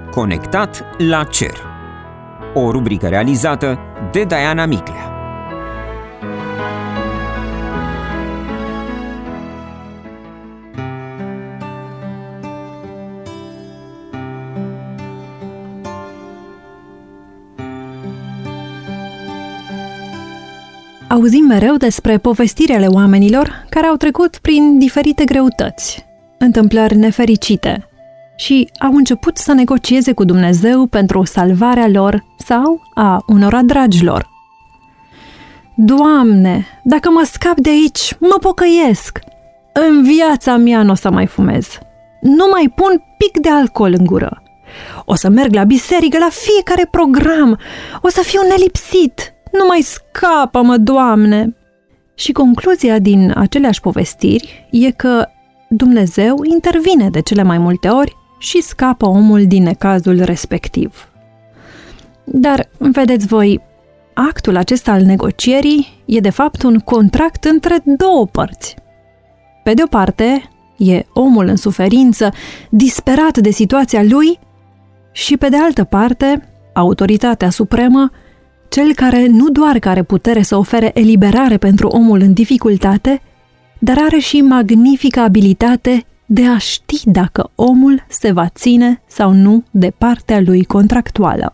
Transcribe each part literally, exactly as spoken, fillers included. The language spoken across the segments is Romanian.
Conectat la cer. O rubrică realizată de Diana Miclea. Auzim mereu despre povestirile oamenilor care au trecut prin diferite greutăți, întâmplări nefericite și au început să negocieze cu Dumnezeu pentru salvarea lor sau a unora dragilor. Doamne, dacă mă scap de aici, mă pocăiesc. În viața mea nu o să mai fumez. Nu mai pun pic de alcool în gură. O să merg la biserică la fiecare program. O să fiu nelipsit. Nu mai scapă-mă, Doamne! Și concluzia din aceleași povestiri e că Dumnezeu intervine de cele mai multe ori și scapă omul din necazul respectiv. Dar, vedeți voi, actul acesta al negocierii e de fapt un contract între două părți. Pe de o parte, e omul în suferință, disperat de situația lui, și pe de altă parte, autoritatea supremă, cel care nu doar că are putere să ofere eliberare pentru omul în dificultate, dar are și magnifica abilitate de a ști dacă omul se va ține sau nu de partea lui contractuală.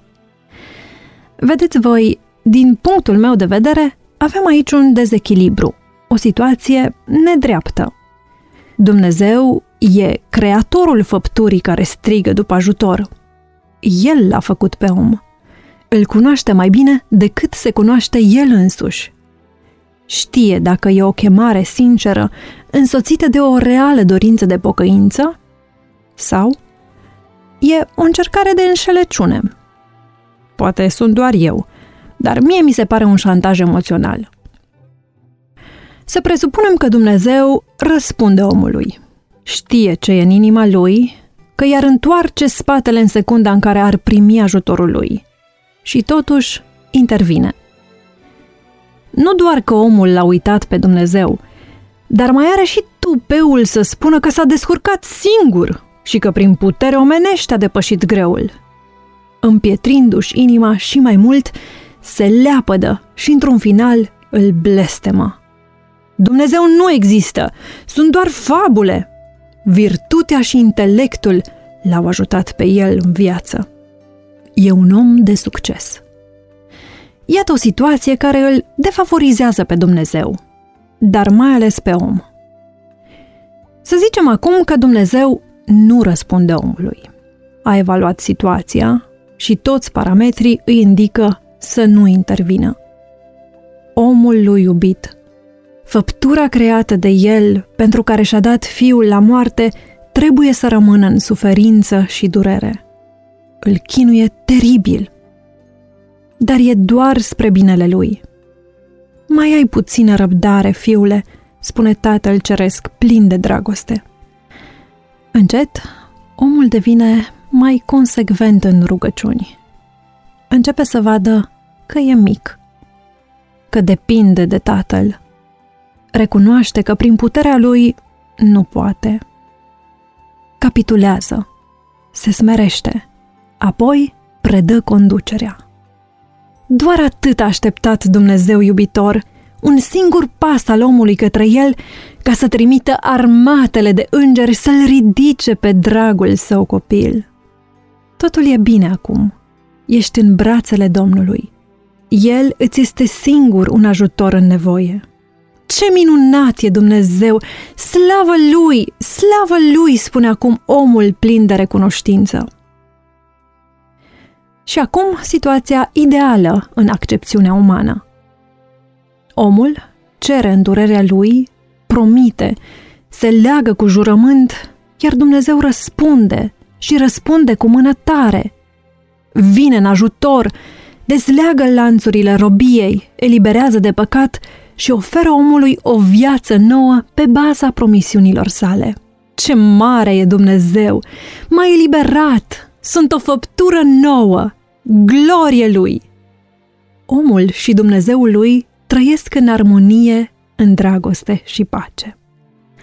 Vedeți voi, din punctul meu de vedere, avem aici un dezechilibru, o situație nedreaptă. Dumnezeu e creatorul făpturii care strigă după ajutor. El l-a făcut pe om. Îl cunoaște mai bine decât se cunoaște el însuși. Știe dacă e o chemare sinceră, însoțită de o reală dorință de pocăință, sau e o încercare de înșelăciune. Poate sunt doar eu, dar mie mi se pare un șantaj emoțional. Să presupunem că Dumnezeu răspunde omului. Știe ce e în inima lui, că i-ar întoarce spatele în secunda în care ar primi ajutorul lui. Și totuși intervine. Nu doar că omul l-a uitat pe Dumnezeu, dar mai are și tupeul să spună că s-a descurcat singur și că prin putere omenește a depășit greul. Împietrindu-și inima și mai mult, se leapădă și într-un final îl blestemă. Dumnezeu nu există, sunt doar fabule. Virtutea și intelectul l-au ajutat pe el în viață. E un om de succes. Iată o situație care îl defavorizează pe Dumnezeu, dar mai ales pe om. Să zicem acum că Dumnezeu nu răspunde omului. A evaluat situația și toți parametrii îi indică să nu intervină. Omul lui iubit, făptura creată de el pentru care și-a dat fiul la moarte, trebuie să rămână în suferință și durere. Îl chinuie teribil, dar e doar spre binele lui. Mai ai puțină răbdare, fiule, spune Tatăl Ceresc plin de dragoste. Încet, omul devine mai consecvent în rugăciuni. Începe să vadă că e mic, că depinde de Tatăl. Recunoaște că prin puterea lui nu poate. Capitulează, se smerește, apoi predă conducerea. Doar atât a așteptat Dumnezeu iubitor, un singur pas al omului către el, ca să trimită armatele de îngeri să-l ridice pe dragul său copil. Totul e bine acum. Ești în brațele Domnului. El îți este singur un ajutor în nevoie. Ce minunat e Dumnezeu! Slavă Lui! Slavă Lui! Spune acum omul plin de recunoștință. Și acum situația ideală în accepțiunea umană. Omul cere în durerea lui, promite, se leagă cu jurământ, iar Dumnezeu răspunde și răspunde cu mână tare. Vine în ajutor, dezleagă lanțurile robiei, eliberează de păcat și oferă omului o viață nouă pe baza promisiunilor sale. Ce mare e Dumnezeu! M-a eliberat! Sunt o făptură nouă! Glorie Lui! Omul și Dumnezeul lui trăiesc în armonie, în dragoste și pace.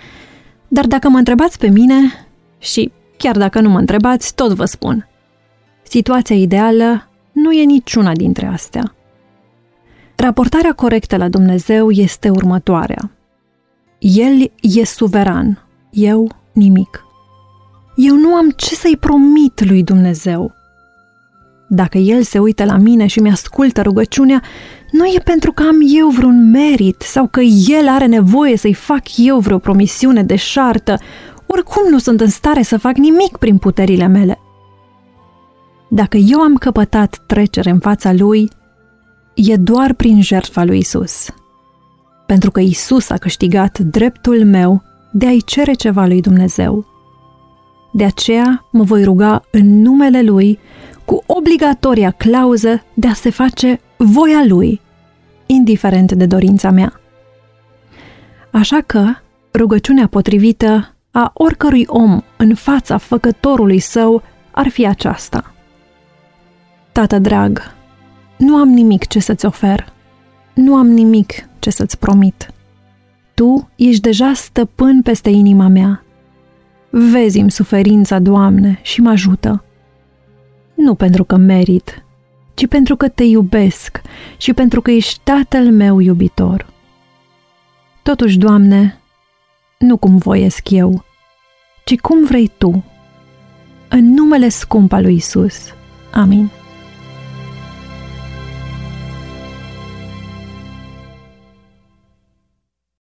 Dar dacă mă întrebați pe mine, și chiar dacă nu mă întrebați, tot vă spun, Situația ideală nu e niciuna dintre astea. Raportarea corectă la Dumnezeu este următoarea. El e suveran, eu nimic. Eu nu am ce să-i promit lui Dumnezeu. Dacă El se uită la mine și mi-ascultă rugăciunea, nu e pentru că am eu vreun merit sau că El are nevoie să-i fac eu vreo promisiune deșartă, oricum nu sunt în stare să fac nimic prin puterile mele. Dacă eu am căpătat trecere în fața Lui, e doar prin jertfa lui Isus. Pentru că Isus a câștigat dreptul meu de a-i cere ceva lui Dumnezeu. De aceea mă voi ruga în numele Lui cu obligatoria clauză de a se face voia Lui, indiferent de dorința mea. Așa că rugăciunea potrivită a oricărui om în fața făcătorului său ar fi aceasta. Tată drag, nu am nimic ce să-ți ofer, nu am nimic ce să-ți promit. Tu ești deja stăpân peste inima mea. Vezi-mi suferința, Doamne, și mă ajută. Nu pentru că merit, ci pentru că te iubesc și pentru că ești Tatăl meu iubitor. Totuși, Doamne, nu cum voiesc eu, ci cum vrei Tu. În numele scump al lui Isus. Amin.